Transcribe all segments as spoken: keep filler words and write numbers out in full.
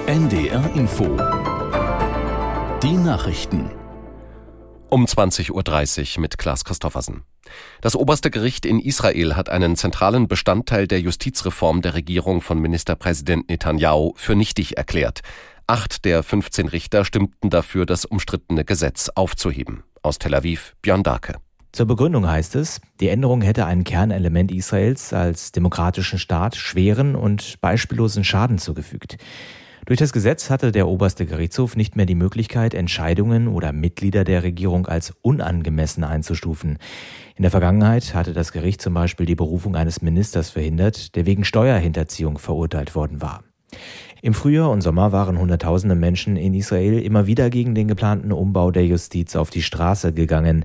N D R Info. Die Nachrichten. Um zwanzig Uhr dreißig mit Klaas Christoffersen. Das oberste Gericht in Israel hat einen zentralen Bestandteil der Justizreform der Regierung von Ministerpräsident Netanyahu für nichtig erklärt. Acht der fünfzehn Richter stimmten dafür, das umstrittene Gesetz aufzuheben. Aus Tel Aviv, Björn Darke. Zur Begründung heißt es, die Änderung hätte ein Kernelement Israels als demokratischen Staat schweren und beispiellosen Schaden zugefügt. Durch das Gesetz hatte der oberste Gerichtshof nicht mehr die Möglichkeit, Entscheidungen oder Mitglieder der Regierung als unangemessen einzustufen. In der Vergangenheit hatte das Gericht zum Beispiel die Berufung eines Ministers verhindert, der wegen Steuerhinterziehung verurteilt worden war. Im Frühjahr und Sommer waren Hunderttausende Menschen in Israel immer wieder gegen den geplanten Umbau der Justiz auf die Straße gegangen.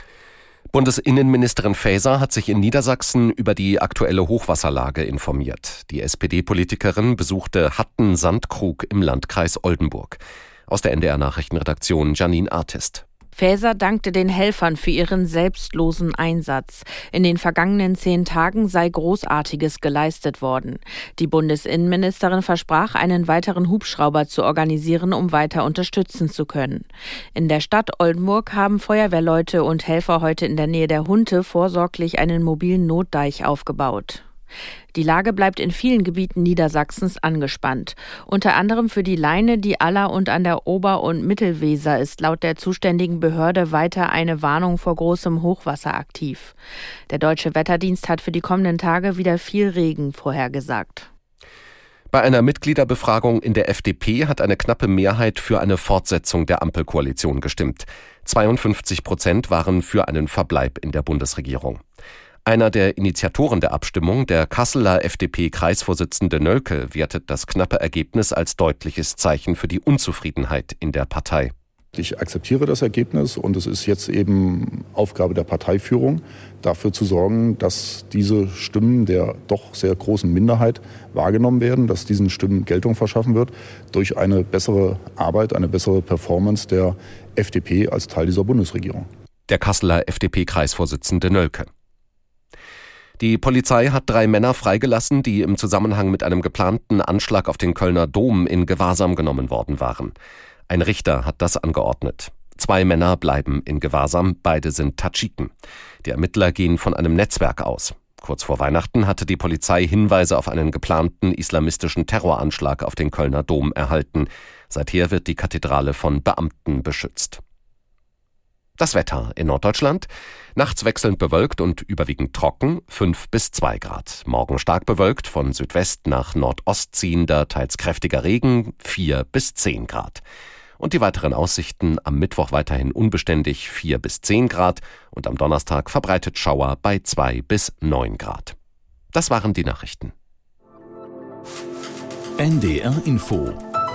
Bundesinnenministerin Faeser hat sich in Niedersachsen über die aktuelle Hochwasserlage informiert. Die S P D-Politikerin besuchte Hatten-Sandkrug im Landkreis Oldenburg. Aus der N D R-Nachrichtenredaktion Janine Artist. Faeser dankte den Helfern für ihren selbstlosen Einsatz. In den vergangenen zehn Tagen sei Großartiges geleistet worden. Die Bundesinnenministerin versprach, einen weiteren Hubschrauber zu organisieren, um weiter unterstützen zu können. In der Stadt Oldenburg haben Feuerwehrleute und Helfer heute in der Nähe der Hunte vorsorglich einen mobilen Notdeich aufgebaut. Die Lage bleibt in vielen Gebieten Niedersachsens angespannt. Unter anderem für die Leine, die Aller und an der Ober- und Mittelweser ist laut der zuständigen Behörde weiter eine Warnung vor großem Hochwasser aktiv. Der Deutsche Wetterdienst hat für die kommenden Tage wieder viel Regen vorhergesagt. Bei einer Mitgliederbefragung in der F D P hat eine knappe Mehrheit für eine Fortsetzung der Ampelkoalition gestimmt. zweiundfünfzig Prozent waren für einen Verbleib in der Bundesregierung. Einer der Initiatoren der Abstimmung, der Kasseler F D P-Kreisvorsitzende Nölke, wertet das knappe Ergebnis als deutliches Zeichen für die Unzufriedenheit in der Partei. Ich akzeptiere das Ergebnis und es ist jetzt eben Aufgabe der Parteiführung, dafür zu sorgen, dass diese Stimmen der doch sehr großen Minderheit wahrgenommen werden, dass diesen Stimmen Geltung verschaffen wird durch eine bessere Arbeit, eine bessere Performance der F D P als Teil dieser Bundesregierung. Der Kasseler F D P-Kreisvorsitzende Nölke. Die Polizei hat drei Männer freigelassen, die im Zusammenhang mit einem geplanten Anschlag auf den Kölner Dom in Gewahrsam genommen worden waren. Ein Richter hat das angeordnet. Zwei Männer bleiben in Gewahrsam, beide sind Tadschiken. Die Ermittler gehen von einem Netzwerk aus. Kurz vor Weihnachten hatte die Polizei Hinweise auf einen geplanten islamistischen Terroranschlag auf den Kölner Dom erhalten. Seither wird die Kathedrale von Beamten beschützt. Das Wetter in Norddeutschland. Nachts wechselnd bewölkt und überwiegend trocken, fünf bis zwei Grad. Morgen stark bewölkt, von Südwest nach Nordost ziehender, teils kräftiger Regen, vier bis zehn Grad. Und die weiteren Aussichten: am Mittwoch weiterhin unbeständig, vier bis zehn Grad. Und am Donnerstag verbreitet Schauer bei zwei bis neun Grad. Das waren die Nachrichten. N D R Info.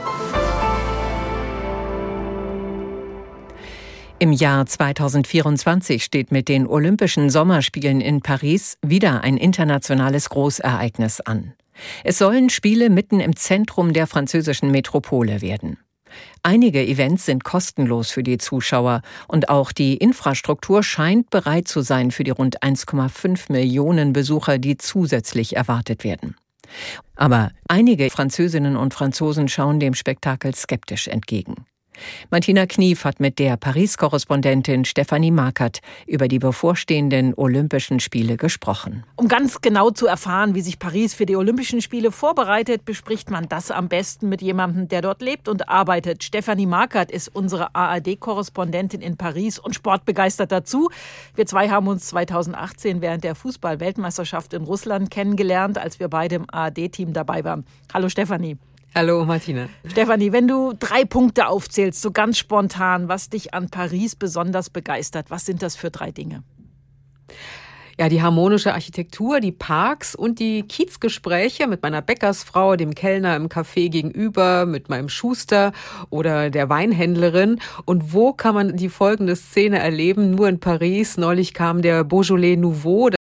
Im Jahr zweitausendvierundzwanzig steht mit den Olympischen Sommerspielen in Paris wieder ein internationales Großereignis an. Es sollen Spiele mitten im Zentrum der französischen Metropole werden. Einige Events sind kostenlos für die Zuschauer und auch die Infrastruktur scheint bereit zu sein für die rund eins Komma fünf Millionen Besucher, die zusätzlich erwartet werden. Aber einige Französinnen und Franzosen schauen dem Spektakel skeptisch entgegen. Martina Knief hat mit der Paris-Korrespondentin Stefanie Markert über die bevorstehenden Olympischen Spiele gesprochen. Um ganz genau zu erfahren, wie sich Paris für die Olympischen Spiele vorbereitet, bespricht man das am besten mit jemandem, der dort lebt und arbeitet. Stefanie Markert ist unsere A R D-Korrespondentin in Paris und sportbegeistert dazu. Wir zwei haben uns zweitausendachtzehn während der Fußball-Weltmeisterschaft in Russland kennengelernt, als wir beide im A R D-Team dabei waren. Hallo Stefanie. Hallo Martina. Stefanie, wenn du drei Punkte aufzählst, so ganz spontan, was dich an Paris besonders begeistert, was sind das für drei Dinge? Ja, die harmonische Architektur, die Parks und die Kiezgespräche mit meiner Bäckersfrau, dem Kellner im Café gegenüber, mit meinem Schuster oder der Weinhändlerin. Und wo kann man die folgende Szene erleben? Nur in Paris. Neulich kam der Beaujolais Nouveau.